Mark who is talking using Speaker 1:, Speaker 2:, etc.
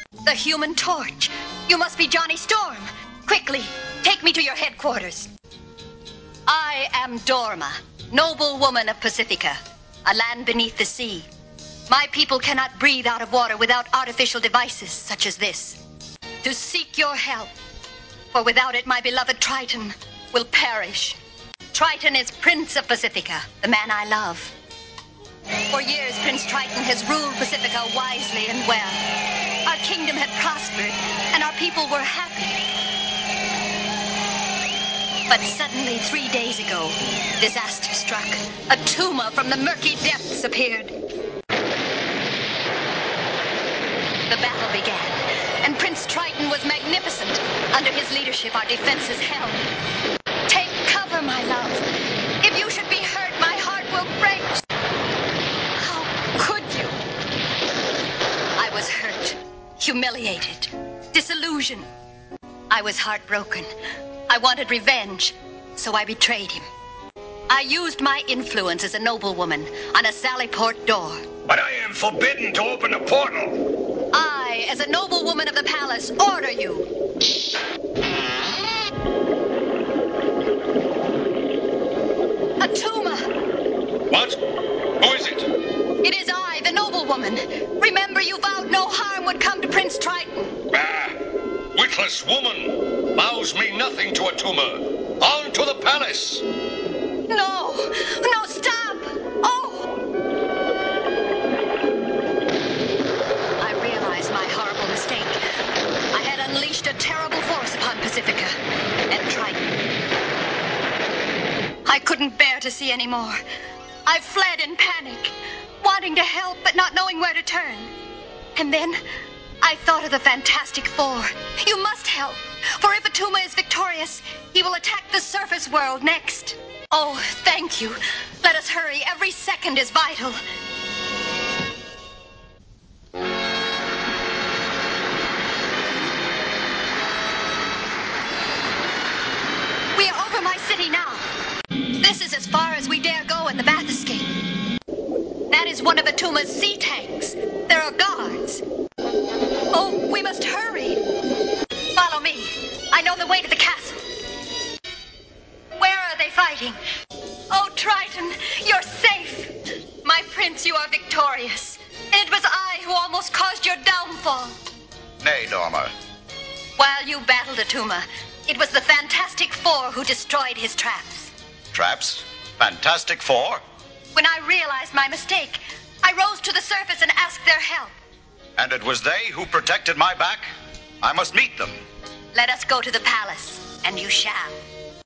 Speaker 1: The Human Torch. You must be Johnny Storm. Quickly, take me to your headquarters. I am Dorma, noble woman of Pacifica, a land beneath the sea. My people cannot breathe out of water without artificial devices such as this. To seek your help, for without it my beloved Triton will perish. Triton is Prince of Pacifica, the man I love. For years, Prince Triton has ruled Pacifica wisely and well. Our kingdom had prospered, and our people were happy. But suddenly, 3 days ago, disaster struck. A tumor from the murky depths appeared. The battle began, and Prince Triton was magnificent. Under his leadership, our defenses held. Take cover, my love. If you should be hurt, my heart will break. How could you? I was hurt, humiliated, disillusioned. I was heartbroken. I wanted revenge, so I betrayed him. I used my influence as a noblewoman on a Sallyport door.
Speaker 2: But I am forbidden to open a portal.
Speaker 1: I, as a noblewoman of the palace, order you. A tumor!
Speaker 2: What? Who is it?
Speaker 1: It is I, the noblewoman. Remember, you vowed no harm would come to Prince Triton.
Speaker 2: Ah, witless woman. Vows mean nothing to a tumor. On to the palace.
Speaker 1: No, stop! Oh! I realized my horrible mistake. I had unleashed a terrible force upon Pacifica and Triton. I couldn't bear to see anymore. I fled in panic, wanting to help but not knowing where to turn. And then I thought of the Fantastic Four. You must help, for if Attuma is victorious, he will attack the surface world next. Oh, thank you. Let us hurry. Every second is vital. We are over my city now. This is as far as we dare go in the bath escape. That is one of Atuma's sea tanks. There are guards. Oh, we must hurry. Follow me. I know the way to the castle. Where are they fighting? Oh, Triton, you're safe. My prince, you are victorious. And it was I who almost caused your downfall.
Speaker 3: Nay, Dorma.
Speaker 1: While you battled Attuma, it was the Fantastic Four who destroyed his traps.
Speaker 3: Traps? Fantastic Four?
Speaker 1: When I realized my mistake, I rose to the surface and asked their help.
Speaker 3: And it was they who protected my back? I must meet them.
Speaker 1: Let us go to the palace, and you shall.